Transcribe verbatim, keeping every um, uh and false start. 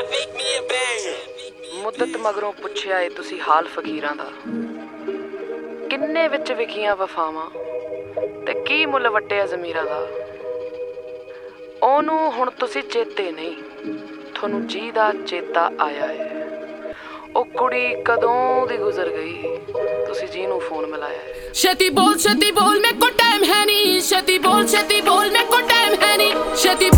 ਮੁੱਦਤ ਮਗਰੋਂ ਪੁੱਛਿਆ ਏ ਤੁਸੀਂ ਹਾਲ ਫਕੀਰਾਂ ਦਾ, ਕਿੰਨੇ ਵਿੱਚ ਵਿਕੀਆਂ ਵਫਾਵਾਂ ਤੇ ਕੀ ਮੁੱਲ ਵੱਟਿਆ ਜ਼ਮੀਰਾਂ ਦਾ। ਉਹਨੂੰ ਹੁਣ ਤੁਸੀਂ ਚੇਤੇ ਨਹੀਂ, ਤੁਹਾਨੂੰ ਜੀ ਦਾ ਚੇਤਾ ਆਇਆ ਏ। ਉਹ ਕੁੜੀ ਕਦੋਂ ਦੀ ਗੁਜ਼ਰ ਗਈ, ਤੁਸੀਂ ਜੀ ਨੂੰ ਫੋਨ ਮਿਲਾਇਆ ਏ। ਛੇਤੀ ਬੋਲ ਛੇਤੀ ਬੋਲ, ਮੇਰੇ ਕੋਲ ਟਾਈਮ ਹੈ ਨਹੀਂ। ਛੇਤੀ ਬੋਲ ਛੇਤੀ ਬੋਲ, ਮੇਰੇ ਕੋਲ ਟਾਈਮ ਹੈ ਨਹੀਂ। ਛੇਤੀ